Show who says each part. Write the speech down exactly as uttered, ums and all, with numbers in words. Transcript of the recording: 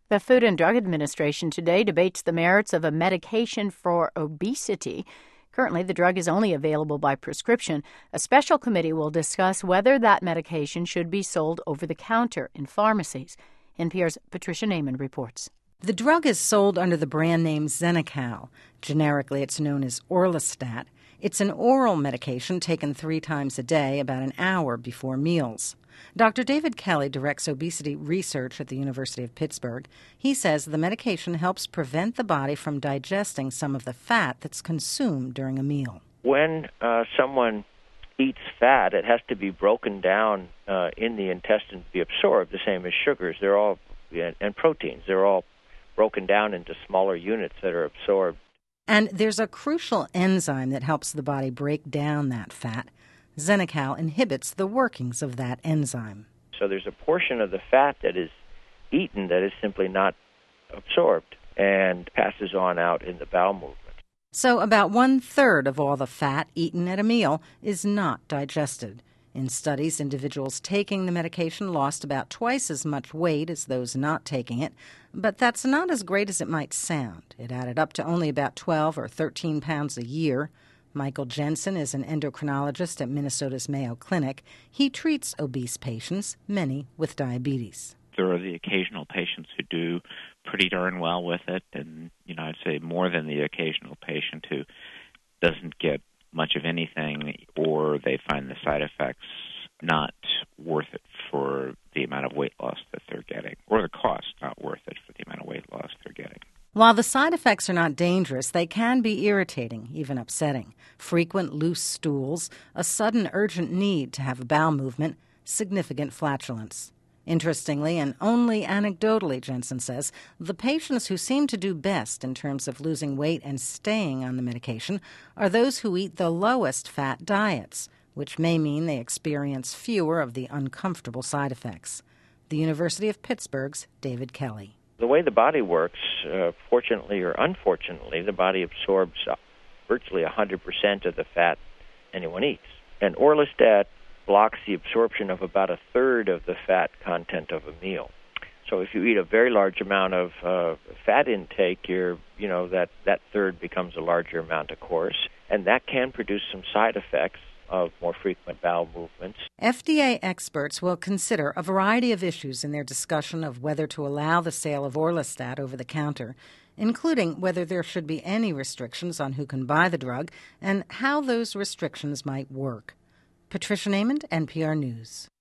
Speaker 1: The Food and Drug Administration today debates the merits of a medication for obesity. Currently, the drug is only available by prescription. A special committee will discuss whether that medication should be sold over the counter in pharmacies. N P R's Patricia Naiman reports.
Speaker 2: The drug is sold under the brand name Xenical. Generically, it's known as Orlistat. It's an oral medication taken three times a day, about an hour before meals. Doctor David Kelly directs obesity research at the University of Pittsburgh. He says the medication helps prevent the body from digesting some of the fat that's consumed during a meal.
Speaker 3: When uh, someone eats fat, it has to be broken down uh, in the intestine to be absorbed, the same as sugars. They're all and proteins. They're all broken down into smaller units that are absorbed.
Speaker 2: And there's a crucial enzyme that helps the body break down that fat. Xenical inhibits the workings of that enzyme.
Speaker 3: So there's a portion of the fat that is eaten that is simply not absorbed and passes on out in the bowel movement.
Speaker 2: So about one-third of all the fat eaten at a meal is not digested. In studies, individuals taking the medication lost about twice as much weight as those not taking it, but that's not as great as it might sound. It added up to only about twelve or thirteen pounds a year. Michael Jensen is an endocrinologist at Minnesota's Mayo Clinic. He treats obese patients, many with diabetes.
Speaker 4: There are the occasional patients who do pretty darn well with it, and you know, I'd say more than the occasional patient who doesn't get much of anything, or they find the side effects not worth it for the amount of weight loss that they're getting, or the cost not worth it for the amount of weight loss they're getting.
Speaker 2: While the side effects are not dangerous, they can be irritating, even upsetting. Frequent loose stools, a sudden urgent need to have a bowel movement, significant flatulence. Interestingly, and only anecdotally, Jensen says, the patients who seem to do best in terms of losing weight and staying on the medication are those who eat the lowest fat diets, which may mean they experience fewer of the uncomfortable side effects. The University of Pittsburgh's David Kelly.
Speaker 3: The way the body works, uh, fortunately or unfortunately, the body absorbs virtually one hundred percent of the fat anyone eats. And Orlistat blocks the absorption of about a third of the fat content of a meal. So if you eat a very large amount of uh, fat intake, you're, you know, that, that third becomes a larger amount, of course, and that can produce some side effects of more frequent bowel movements.
Speaker 2: F D A experts will consider a variety of issues in their discussion of whether to allow the sale of Orlistat over the counter, including whether there should be any restrictions on who can buy the drug and how those restrictions might work. Patricia Naiman, N P R News.